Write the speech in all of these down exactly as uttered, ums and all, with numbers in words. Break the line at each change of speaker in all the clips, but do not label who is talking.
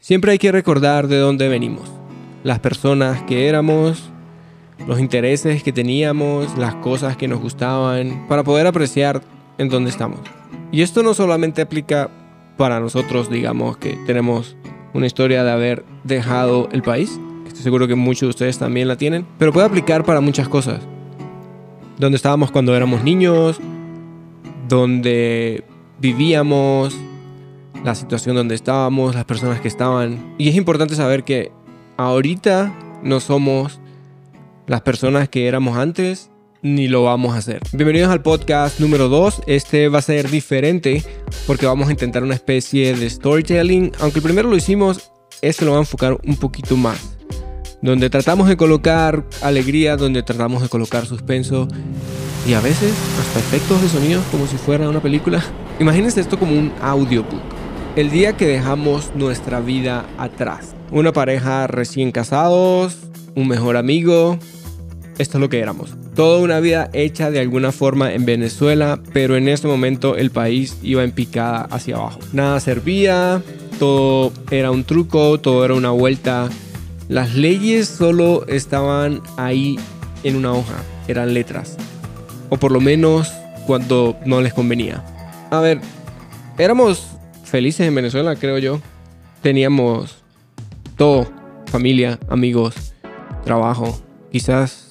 Siempre hay que recordar de dónde venimos, las personas que éramos, los intereses que teníamos, las cosas que nos gustaban, para poder apreciar en dónde estamos. Y esto no solamente aplica para nosotros, digamos, que tenemos una historia de haber dejado el país, estoy seguro que muchos de ustedes también la tienen, pero puede aplicar para muchas cosas. Dónde estábamos cuando éramos niños, dónde vivíamos, la situación donde estábamos, las personas que estaban. Y es importante saber que ahorita no somos las personas que éramos antes, ni lo vamos a hacer. Bienvenidos al podcast número dos. Este va a ser diferente porque vamos a intentar una especie de storytelling. Aunque el primero lo hicimos, este lo va a enfocar un poquito más. Donde tratamos de colocar alegría, donde tratamos de colocar suspenso y a veces hasta efectos de sonido como si fuera una película. Imagínense esto como un audiobook. El día que dejamos nuestra vida atrás. Una pareja recién casados, un mejor amigo. Esto es lo que éramos. Toda una vida hecha de alguna forma en Venezuela, pero en este momento el país iba en picada hacia abajo. Nada servía, todo era un truco, todo era una vuelta. Las leyes solo estaban ahí en una hoja, eran letras. O por lo menos cuando no les convenía. A ver, éramos felices en Venezuela, creo yo. Teníamos todo, familia, amigos, trabajo. Quizás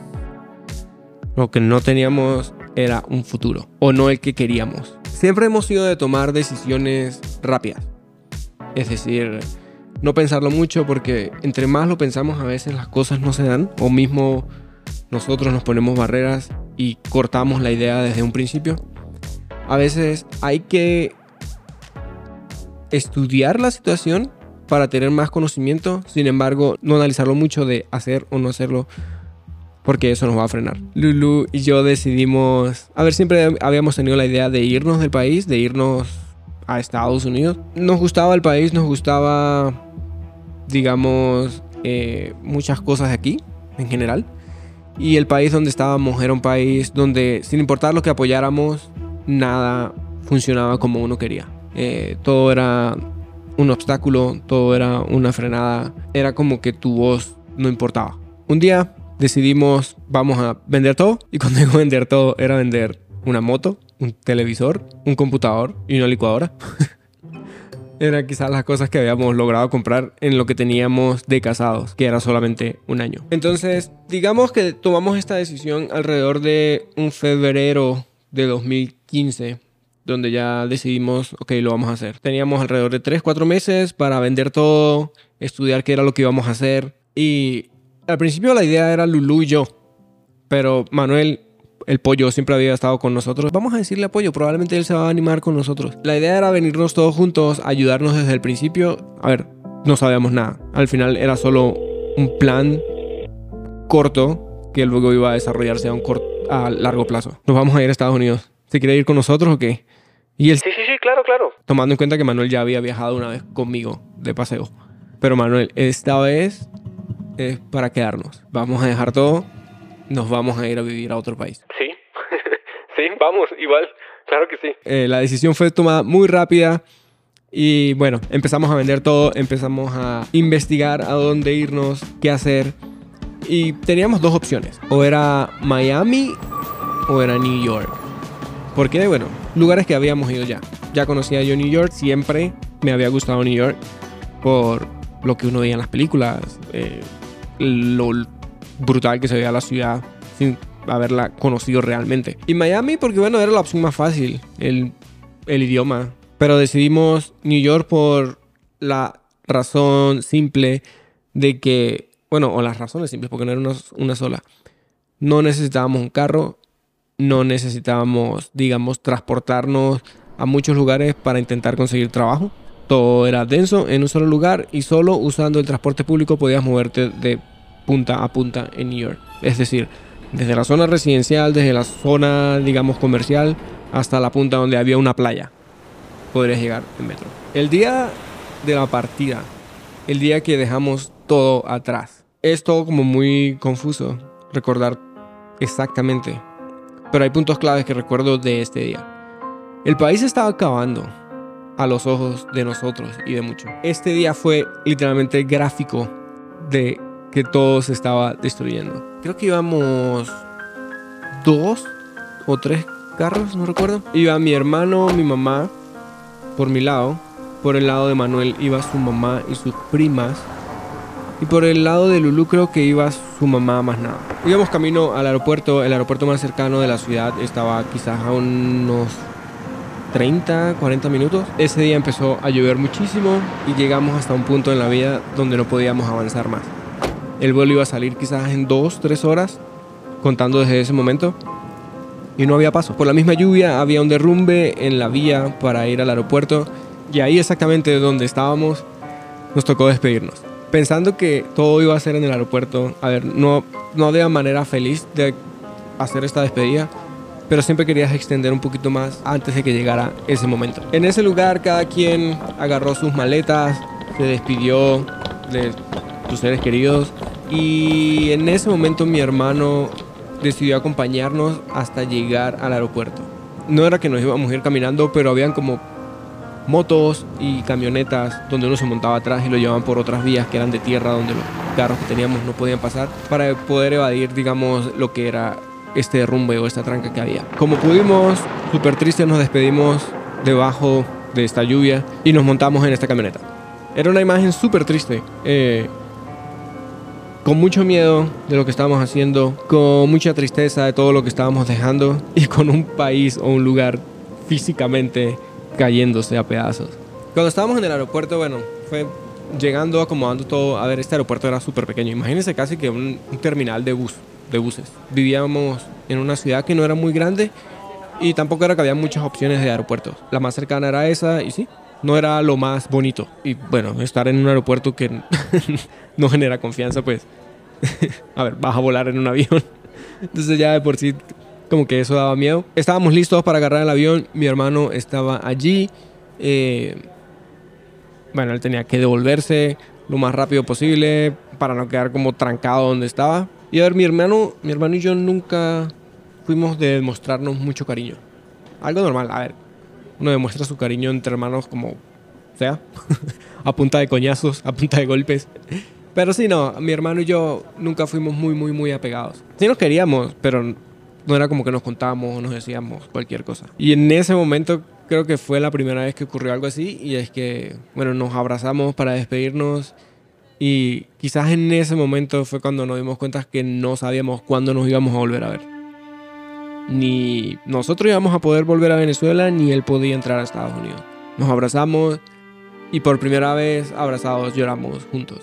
lo que no teníamos era un futuro, o no el que queríamos. Siempre hemos sido de tomar decisiones rápidas. Es decir, no pensarlo mucho, porque entre más lo pensamos a veces las cosas no se dan, o mismo nosotros nos ponemos barreras y cortamos la idea desde un principio. A veces hay que estudiar la situación para tener más conocimiento, sin embargo, no analizarlo mucho de hacer o no hacerlo, porque eso nos va a frenar. Lulu y yo decidimos, a ver, siempre habíamos tenido la idea de irnos del país, de irnos a Estados Unidos. Nos gustaba el país, nos gustaba, digamos, eh, muchas cosas de aquí, en general. Y el país donde estábamos era un país donde, sin importar lo que apoyáramos, nada funcionaba como uno quería. Eh, todo era un obstáculo, todo era una frenada. Era como que tu voz no importaba. Un día decidimos, vamos a vender todo. Y cuando digo vender todo, era vender una moto, un televisor, un computador y una licuadora. Eran quizás las cosas que habíamos logrado comprar en lo que teníamos de casados, que era solamente un año. Entonces, digamos que tomamos esta decisión alrededor de un febrero de dos mil quince, donde ya decidimos, ok, lo vamos a hacer. Teníamos alrededor de tres, cuatro meses para vender todo, estudiar qué era lo que íbamos a hacer. Y al principio la idea era Lulu y yo, pero Manuel, el pollo, siempre había estado con nosotros. Vamos a decirle a Pollo, probablemente él se va a animar con nosotros. La idea era venirnos todos juntos, ayudarnos desde el principio. A ver, no sabíamos nada. Al final era solo un plan corto que luego iba a desarrollarse a un corto, a largo plazo. Nos vamos a ir a Estados Unidos. ¿Se quiere ir con nosotros o qué? Y él,
Sí, sí, sí, claro, claro.
tomando en cuenta que Manuel ya había viajado una vez conmigo de paseo. Pero Manuel, esta vez es para quedarnos. Vamos a dejar todo. Nos vamos a ir a vivir a otro país.
Sí, sí, vamos, igual, claro que sí.
Eh, la decisión fue tomada muy rápida y bueno, empezamos a vender todo, empezamos a investigar a dónde irnos, qué hacer. Y teníamos dos opciones, o era Miami o era New York. ¿Por qué? Bueno, lugares que habíamos ido ya. Ya conocía yo New York, siempre me había gustado New York por lo que uno veía en las películas, eh, lo brutal que se veía la ciudad sin haberla conocido realmente. Y Miami porque, bueno, era la opción más fácil, el, el idioma. Pero decidimos New York por la razón simple de que, bueno, o las razones simples, porque no era una, una sola. No necesitábamos un carro, no necesitábamos, digamos, transportarnos a muchos lugares para intentar conseguir trabajo. Todo era denso en un solo lugar y solo usando el transporte público podías moverte de punta a punta en New York. Es decir, desde la zona residencial, desde la zona, digamos, comercial, hasta la punta donde había una playa, podrías llegar en metro. El día de la partida, el día que dejamos todo atrás, es todo como muy confuso recordar exactamente. Pero hay puntos claves que recuerdo de este día. El país estaba acabando. a los ojos de nosotros y de muchos. Este día fue literalmente gráfico de que todo se estaba destruyendo. Creo que íbamos dos o tres carros, no recuerdo. Iba mi hermano, mi mamá, por mi lado. Por el lado de Manuel iba su mamá y sus primas. Y por el lado de Lulu creo que iba su mamá más nada. Íbamos camino al aeropuerto. El aeropuerto más cercano de la ciudad estaba quizás a unos treinta, cuarenta minutos. Ese día empezó a llover muchísimo y llegamos hasta un punto en la vía donde no podíamos avanzar más. El vuelo iba a salir quizás en dos, tres horas, contando desde ese momento. Y no había paso. Por la misma lluvia había un derrumbe en la vía para ir al aeropuerto. Y ahí exactamente donde estábamos nos tocó despedirnos. Pensando que todo iba a ser en el aeropuerto. A ver, no, no había manera feliz de hacer esta despedida, pero siempre querías extender un poquito más antes de que llegara ese momento. En ese lugar cada quien agarró sus maletas, se despidió de sus seres queridos. Y en ese momento mi hermano decidió acompañarnos hasta llegar al aeropuerto. No era que nos íbamos a ir caminando, pero habían como motos y camionetas donde uno se montaba atrás y lo llevaban por otras vías que eran de tierra donde los carros que teníamos no podían pasar para poder evadir, digamos, lo que era este derrumbe o esta tranca que había. Como pudimos, súper tristes, nos despedimos debajo de esta lluvia y nos montamos en esta camioneta. Era una imagen súper triste, eh, con mucho miedo de lo que estábamos haciendo, con mucha tristeza de todo lo que estábamos dejando y con un país o un lugar físicamente cayéndose a pedazos. Cuando estábamos en el aeropuerto, bueno, fue llegando, acomodando todo. A ver, este aeropuerto era súper pequeño. Imagínense casi que un, un terminal de bus, de buses. Vivíamos en una ciudad que no era muy grande y tampoco era que había muchas opciones de aeropuertos. La más cercana era esa y sí, no era lo más bonito. Y bueno, estar en un aeropuerto que no genera confianza, pues, a ver, vas a volar en un avión. Entonces ya de por sí como que eso daba miedo. Estábamos listos para agarrar el avión. Mi hermano estaba allí. Eh, bueno, él tenía que devolverse lo más rápido posible para no quedar como trancado donde estaba. Y a ver, mi hermano, mi hermano y yo nunca fuimos de demostrarnos mucho cariño. Algo normal, a ver. Uno demuestra su cariño entre hermanos como sea. A punta de coñazos, a punta de golpes. Pero sí, no, mi hermano y yo nunca fuimos muy, muy, muy apegados. Sí nos queríamos, pero no era como que nos contábamos o nos decíamos cualquier cosa. Y en ese momento creo que fue la primera vez que ocurrió algo así. Y es que, bueno, nos abrazamos para despedirnos. Y quizás en ese momento fue cuando nos dimos cuenta que no sabíamos cuándo nos íbamos a volver a ver. Ni nosotros íbamos a poder volver a Venezuela, ni él podía entrar a Estados Unidos. Nos abrazamos y por primera vez abrazados lloramos juntos.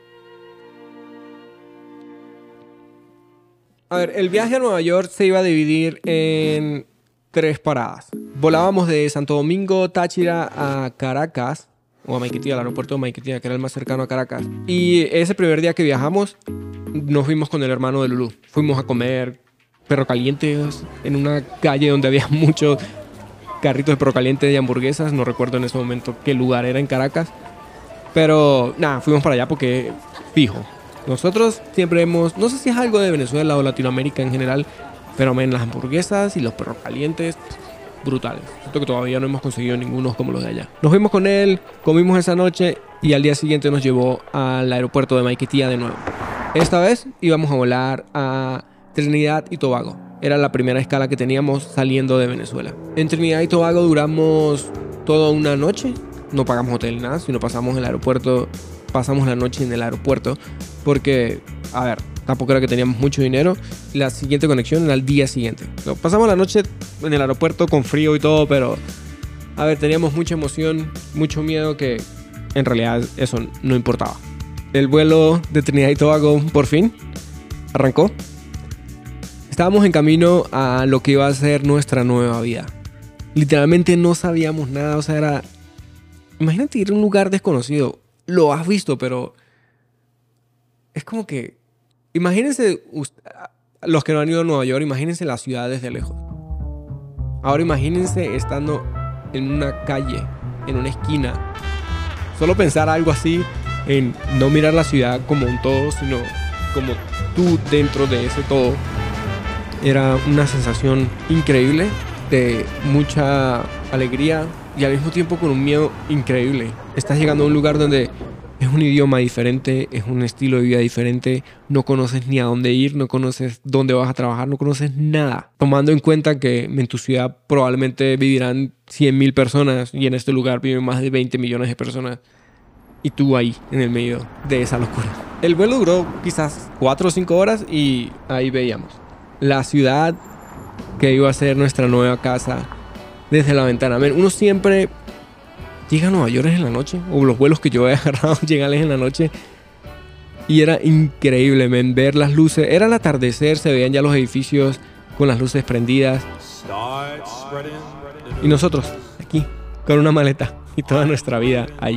A ver, el viaje a Nueva York se iba a dividir en tres paradas. Volábamos de Santo Domingo, Táchira a Caracas, o a Maiquetía, al aeropuerto de Maiquetía, que era el más cercano a Caracas. Y ese primer día que viajamos, nos fuimos con el hermano de Lulu. Fuimos a comer perro calientes en una calle donde había muchos carritos de perro caliente y hamburguesas. No recuerdo en ese momento qué lugar era en Caracas. Pero nada, fuimos para allá porque fijo. Nosotros siempre hemos, no sé si es algo de Venezuela o Latinoamérica en general, pero men, las hamburguesas y los perros calientes, brutales. Siento que todavía no hemos conseguido ninguno como los de allá. Nos fuimos con él, comimos esa noche y al día siguiente nos llevó al aeropuerto de Maiquetía de nuevo. Esta vez íbamos a volar a Trinidad y Tobago. Era la primera escala que teníamos saliendo de Venezuela. En Trinidad y Tobago duramos toda una noche. No pagamos hotel ni nada, sino pasamos el aeropuerto, pasamos la noche en el aeropuerto porque, a ver, tampoco era que teníamos mucho dinero. La siguiente conexión era al día siguiente. No, pasamos la noche en el aeropuerto con frío y todo, pero, a ver, teníamos mucha emoción, mucho miedo que en realidad eso no importaba. El vuelo de Trinidad y Tobago por fin arrancó. Estábamos en camino a lo que iba a ser nuestra nueva vida. Literalmente no sabíamos nada, o sea, era... Imagínate ir a un lugar desconocido. Lo has visto, pero... Es como que... Imagínense... Los que no han ido a Nueva York, imagínense la ciudad desde lejos. Ahora imagínense estando en una calle, en una esquina. Solo pensar algo así, en no mirar la ciudad como un todo, sino como tú dentro de ese todo. Era una sensación increíble, de mucha alegría, y al mismo tiempo con un miedo increíble. Estás llegando a un lugar donde es un idioma diferente, es un estilo de vida diferente, no conoces ni a dónde ir, no conoces dónde vas a trabajar, no conoces nada. Tomando en cuenta que en tu ciudad probablemente vivirán cien mil personas y en este lugar viven más de veinte millones de personas. Y tú ahí, en el medio de esa locura. El vuelo duró quizás cuatro o cinco horas y ahí veíamos la ciudad que iba a ser nuestra nueva casa desde la ventana. Uno siempre llega a Nueva York en la noche, o los vuelos que yo he agarrado llegan en la noche, y era increíble, man, ver las luces. Era el atardecer, se veían ya los edificios con las luces prendidas. Y nosotros, aquí, con una maleta y toda nuestra vida ahí.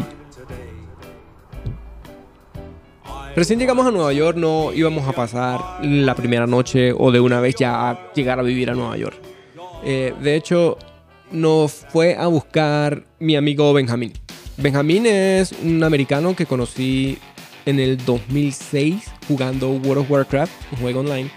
Recién llegamos a Nueva York, no íbamos a pasar la primera noche o de una vez ya a llegar a vivir a Nueva York. Eh, de hecho, nos fue a buscar mi amigo Benjamín. Benjamín es un americano que conocí en el dos mil seis jugando World of Warcraft, un juego online.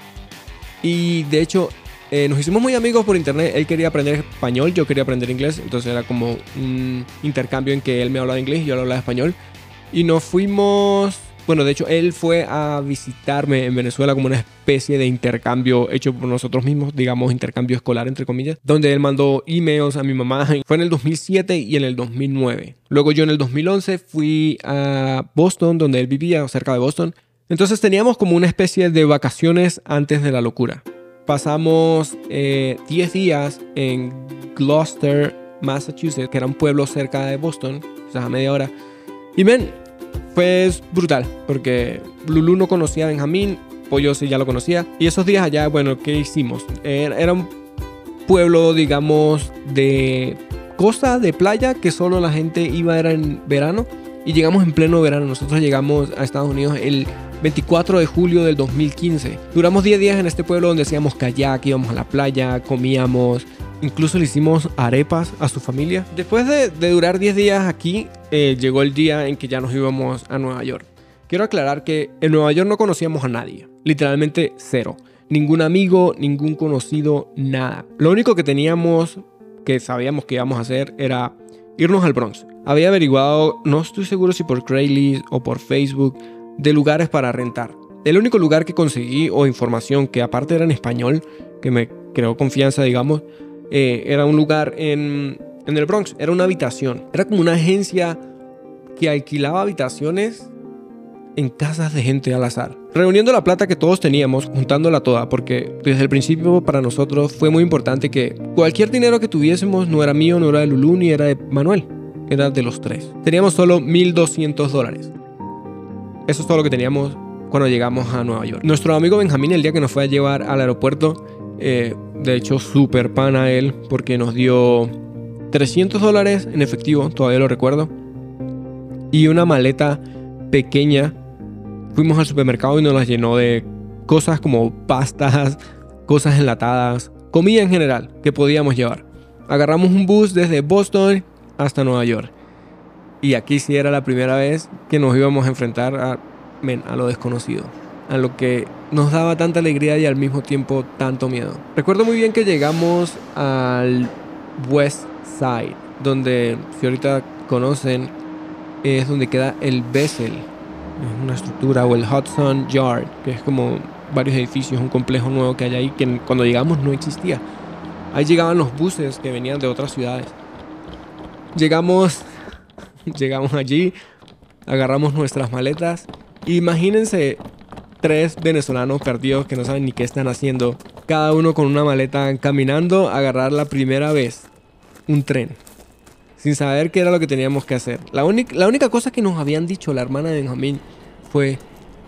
Y de hecho, eh, nos hicimos muy amigos por internet. Él quería aprender español, yo quería aprender inglés. Entonces era como un intercambio en que él me hablaba inglés y yo le hablaba español. Y nos fuimos... Bueno, de hecho, él fue a visitarme en Venezuela como una especie de intercambio hecho por nosotros mismos, digamos, intercambio escolar, entre comillas, donde él mandó emails a mi mamá. Fue en el dos mil siete y en el dos mil nueve. Luego yo en el dos mil once fui a Boston, donde él vivía, cerca de Boston. Entonces teníamos como una especie de vacaciones antes de la locura. Pasamos eh, diez días en Gloucester, Massachusetts, que era un pueblo cerca de Boston, o sea, a media hora. Y ven... Fue brutal, porque Lulu no conocía a Benjamín, Pollo sí ya lo conocía. Y esos días allá, bueno, ¿qué hicimos? Era un pueblo, digamos, de costa, de playa, que solo la gente iba era en verano. Y llegamos en pleno verano. Nosotros llegamos a Estados Unidos el veinticuatro de julio del dos mil quince. Duramos diez días en este pueblo donde hacíamos kayak, íbamos a la playa, comíamos... Incluso le hicimos arepas a su familia. Después de, de durar diez días aquí, eh, llegó el día en que ya nos íbamos a Nueva York. Quiero aclarar que en Nueva York no conocíamos a nadie. Literalmente cero. Ningún amigo, ningún conocido, nada. Lo único que teníamos, que sabíamos que íbamos a hacer, era irnos al Bronx. Había averiguado, no estoy seguro si por Craigslist o por Facebook, de lugares para rentar. El único lugar que conseguí, o información que aparte era en español, que me creó confianza, digamos, Eh, era un lugar en, en el Bronx. Era una habitación. Era como una agencia que alquilaba habitaciones en casas de gente al azar. Reuniendo la plata que todos teníamos, juntándola toda, porque desde el principio para nosotros fue muy importante que cualquier dinero que tuviésemos no era mío, no era de Lulu, ni era de Manuel. Era de los tres. Teníamos solo mil doscientos dólares. Eso es todo lo que teníamos cuando llegamos a Nueva York. Nuestro amigo Benjamín, el día que nos fue a llevar al aeropuerto, Eh, de hecho súper pana él, porque nos dio trescientos dólares en efectivo, todavía lo recuerdo, y una maleta pequeña. Fuimos al supermercado y nos las llenó de cosas como pastas, cosas enlatadas, comida en general que podíamos llevar. Agarramos un bus desde Boston hasta Nueva York, y aquí sí era la primera vez que nos íbamos a enfrentar a, men, a lo desconocido, a lo que nos daba tanta alegría y al mismo tiempo tanto miedo. Recuerdo muy bien que llegamos al West Side, donde, si ahorita conocen, es donde queda el Bessel, es una estructura, o el Hudson Yard, que es como varios edificios, un complejo nuevo que hay ahí, que cuando llegamos no existía. Ahí llegaban los buses que venían de otras ciudades. Llegamos, llegamos allí, agarramos nuestras maletas. Imagínense tres venezolanos perdidos que no saben ni qué están haciendo, cada uno con una maleta, caminando a agarrar la primera vez un tren, sin saber qué era lo que teníamos que hacer. La, la única cosa que nos habían dicho la hermana de Benjamín fue: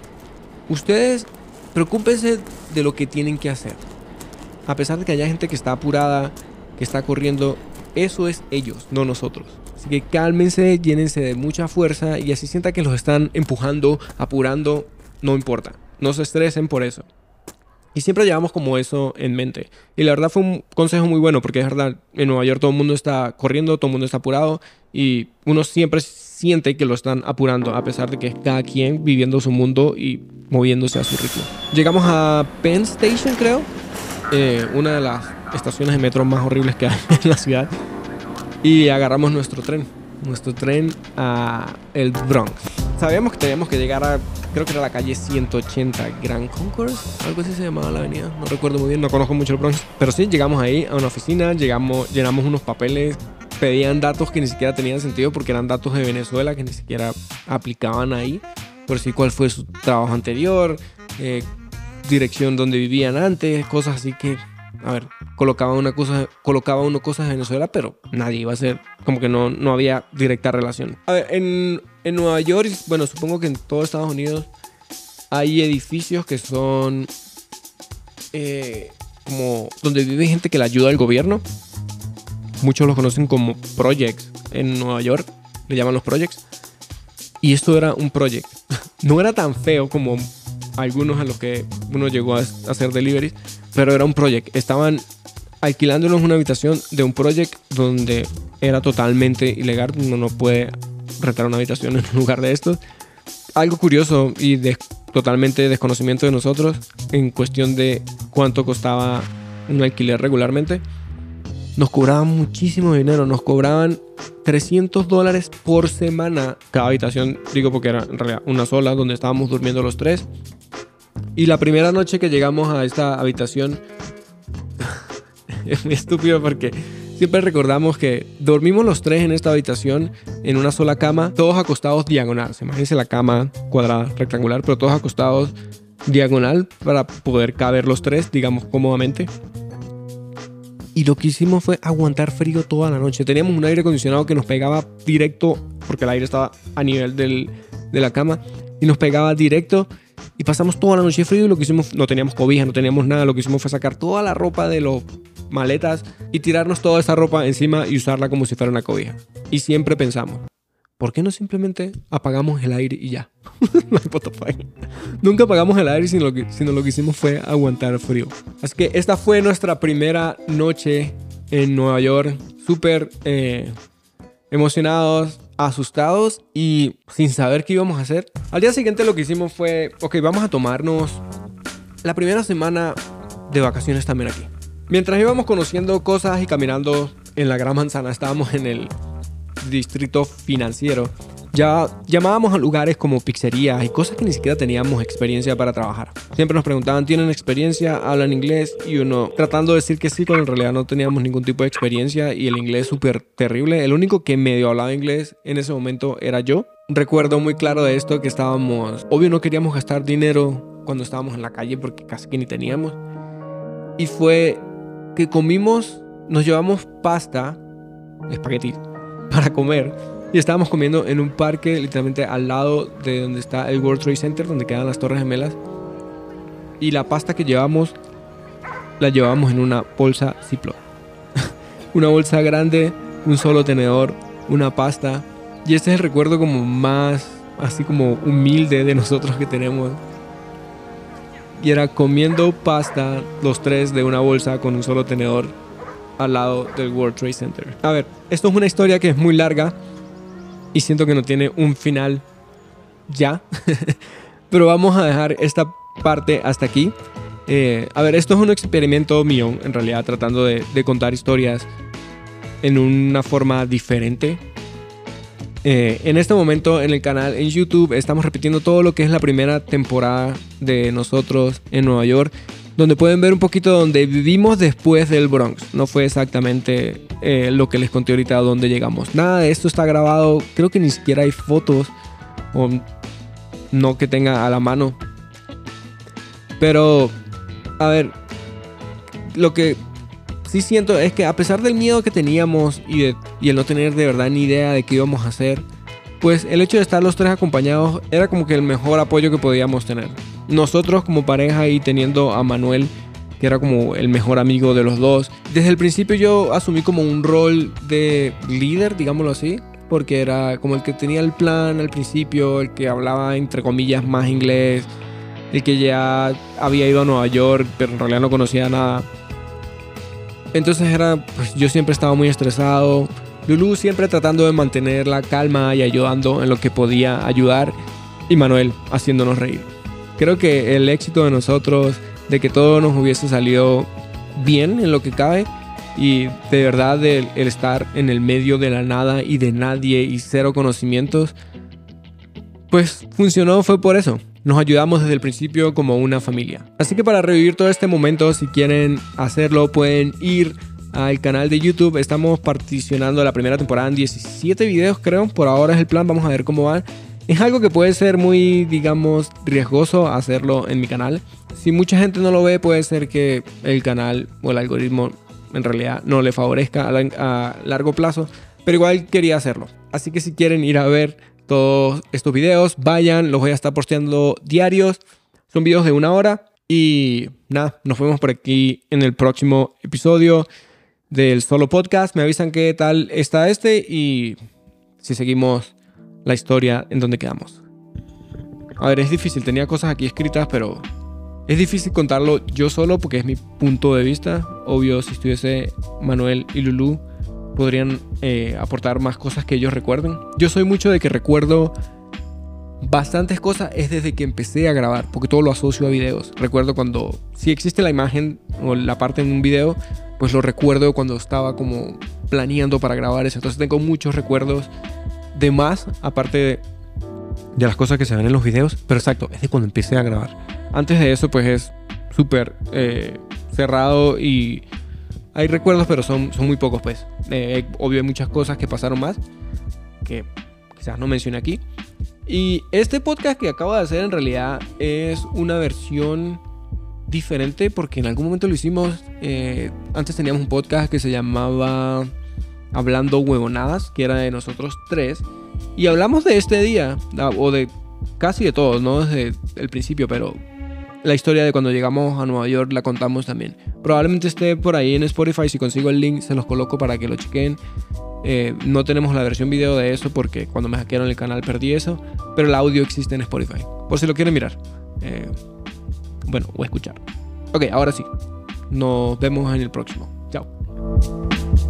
ustedes preocúpense de lo que tienen que hacer. A pesar de que haya gente que está apurada, que está corriendo, eso es ellos, no nosotros. Así que cálmense, llénense de mucha fuerza, y así sientan que los están empujando, apurando, no importa, no se estresen por eso. Y siempre llevamos como eso en mente. Y la verdad fue un consejo muy bueno, porque es verdad, en Nueva York todo el mundo está corriendo, todo el mundo está apurado, y uno siempre siente que lo están apurando, a pesar de que es cada quien viviendo su mundo y moviéndose a su ritmo. Llegamos a Penn Station, creo, eh, una de las estaciones de metro más horribles que hay en la ciudad. y agarramos nuestro tren. Nuestro tren a el Bronx. Sabíamos que teníamos que llegar a, creo que era la calle ciento ochenta Grand Concourse, algo así se llamaba la avenida, no recuerdo muy bien, no conozco mucho el Bronx, pero sí, llegamos ahí a una oficina, llegamos, llenamos unos papeles, pedían datos que ni siquiera tenían sentido porque eran datos de Venezuela que ni siquiera aplicaban ahí, por si cuál fue su trabajo anterior, eh, dirección donde vivían antes, cosas así que, a ver, colocaba, una cosa, colocaba uno cosas de Venezuela, pero nadie iba a hacer, como que no, no había directa relación. A ver, en, en Nueva York, bueno, supongo que en todo Estados Unidos hay edificios que son eh, como donde vive gente que le ayuda al gobierno. Muchos los conocen como projects en Nueva York, le llaman los projects. Y esto era un project. No era tan feo como algunos a los que uno llegó a hacer deliveries, pero era un project. Estaban alquilándonos una habitación de un project donde era totalmente ilegal. Uno no puede rentar una habitación en un lugar de estos. Algo curioso y de totalmente desconocimiento de nosotros en cuestión de cuánto costaba un alquiler regularmente. Nos cobraban muchísimo dinero. Nos cobraban trescientos dólares por semana cada habitación. Digo porque era en realidad una sola donde estábamos durmiendo los tres. Y la primera noche que llegamos a esta habitación es muy estúpido porque siempre recordamos que dormimos los tres en esta habitación en una sola cama, todos acostados diagonal. Imagínense la cama cuadrada, rectangular, pero todos acostados diagonal para poder caber los tres, digamos, cómodamente. Y lo que hicimos fue aguantar frío toda la noche. Teníamos un aire acondicionado que nos pegaba directo, porque el aire estaba a nivel del, de la cama, y nos pegaba directo. Y pasamos toda la noche frío y lo que hicimos, no teníamos cobija, no teníamos nada. Lo que hicimos fue sacar toda la ropa de los maletas y tirarnos toda esa ropa encima y usarla como si fuera una cobija. Y siempre pensamos, ¿por qué no simplemente apagamos el aire y ya? No hay Spotify. Nunca apagamos el aire, sino lo, que, sino lo que hicimos fue aguantar frío. Así que esta fue nuestra primera noche en Nueva York. Súper eh, emocionados, asustados y sin saber qué íbamos a hacer. Al día siguiente lo que hicimos fue, ok, vamos a tomarnos la primera semana de vacaciones también aquí. Mientras íbamos conociendo cosas y caminando en la Gran Manzana, estábamos en el distrito financiero. Ya llamábamos a lugares como pizzerías y cosas que ni siquiera teníamos experiencia para trabajar. Siempre nos preguntaban, ¿tienen experiencia? ¿Hablan inglés? Y uno tratando de decir que sí, pero en realidad no teníamos ningún tipo de experiencia y el inglés súper terrible. El único que medio hablaba inglés en ese momento era yo. Recuerdo muy claro de esto que estábamos... Obvio no queríamos gastar dinero cuando estábamos en la calle porque casi que ni teníamos. Y fue que comimos, nos llevamos pasta, espagueti, para comer. Y estábamos comiendo en un parque literalmente al lado de donde está el World Trade Center, donde quedan las Torres Gemelas. Y la pasta que llevamos, la llevamos en una bolsa Ziploc. Una bolsa grande, un solo tenedor, una pasta. Y este es el recuerdo como más, así como humilde de nosotros que tenemos. Y era comiendo pasta, los tres de una bolsa con un solo tenedor al lado del World Trade Center. A ver, esto es una historia que es muy larga. Y siento que no tiene un final ya. Pero vamos a dejar esta parte hasta aquí. Eh, a ver, esto es un experimento mío, en realidad, tratando de, de contar historias en una forma diferente. Eh, en este momento en el canal, en YouTube, estamos repitiendo todo lo que es la primera temporada de nosotros en Nueva York, donde pueden ver un poquito donde vivimos después del Bronx. No fue exactamente eh, lo que les conté ahorita a dónde llegamos. Nada de esto está grabado. Creo que ni siquiera hay fotos, o no que tenga a la mano. Pero, a ver, lo que sí siento es que a pesar del miedo que teníamos y, de, y el no tener de verdad ni idea de qué íbamos a hacer, pues el hecho de estar los tres acompañados era como que el mejor apoyo que podíamos tener. Nosotros como pareja y teniendo a Manuel, que era como el mejor amigo de los dos. Desde el principio yo asumí como un rol de líder, digámoslo así, porque era como el que tenía el plan al principio, el que hablaba entre comillas más inglés, el que ya había ido a Nueva York, pero en realidad no conocía nada. Entonces era, pues yo siempre estaba muy estresado. Lulu siempre tratando de mantener la calma y ayudando en lo que podía ayudar. Y Manuel haciéndonos reír. Creo que el éxito de nosotros, de que todo nos hubiese salido bien en lo que cabe, Y de verdad el, el estar en el medio de la nada y de nadie y cero conocimientos, pues funcionó, fue por eso. Nos ayudamos desde el principio como una familia. Así que para revivir todo este momento, si quieren hacerlo, pueden ir al canal de YouTube. Estamos particionando la primera temporada en diecisiete videos, creo. Por ahora es el plan, vamos a ver cómo van. Es algo que puede ser muy, digamos, riesgoso hacerlo en mi canal. Si mucha gente no lo ve, puede ser que el canal o el algoritmo en realidad no le favorezca a, la, a largo plazo. Pero igual quería hacerlo. Así que si quieren ir a ver todos estos videos, vayan, los voy a estar posteando diarios. Son videos de una hora. Y nada, nos vemos por aquí en el próximo episodio del Solo Podcast. Me avisan qué tal está este y si seguimos la historia en donde quedamos. A ver, es difícil. Tenía cosas aquí escritas, pero es difícil contarlo yo solo porque es mi punto de vista. Obvio, si estuviese Manuel y Lulu, podrían eh, aportar más cosas que ellos recuerden. Yo soy mucho de que recuerdo bastantes cosas es desde que empecé a grabar, porque todo lo asocio a videos. Recuerdo cuando, si existe la imagen o la parte en un video, pues lo recuerdo cuando estaba como planeando para grabar eso. Entonces tengo muchos recuerdos de más, aparte de, de las cosas que se ven en los videos. Pero exacto, es de cuando empecé a grabar. Antes de eso pues es súper eh, cerrado y hay recuerdos, pero son, son muy pocos pues. Eh, obvio hay muchas cosas que pasaron más que quizás no mencioné aquí. Y este podcast que acabo de hacer en realidad es una versión diferente porque en algún momento lo hicimos. Eh, antes teníamos un podcast que se llamaba Hablando Huevonadas, que era de nosotros tres. Y hablamos de este día, o de casi de todo, no desde el principio, pero la historia de cuando llegamos a Nueva York la contamos también. Probablemente esté por ahí en Spotify. Si consigo el link se los coloco para que lo chequen. Eh, no tenemos la versión video de eso porque cuando me hackearon el canal perdí eso, pero el audio existe en Spotify por si lo quieren mirar, eh, bueno, o escuchar. Ok, ahora sí, nos vemos en el próximo. Chao.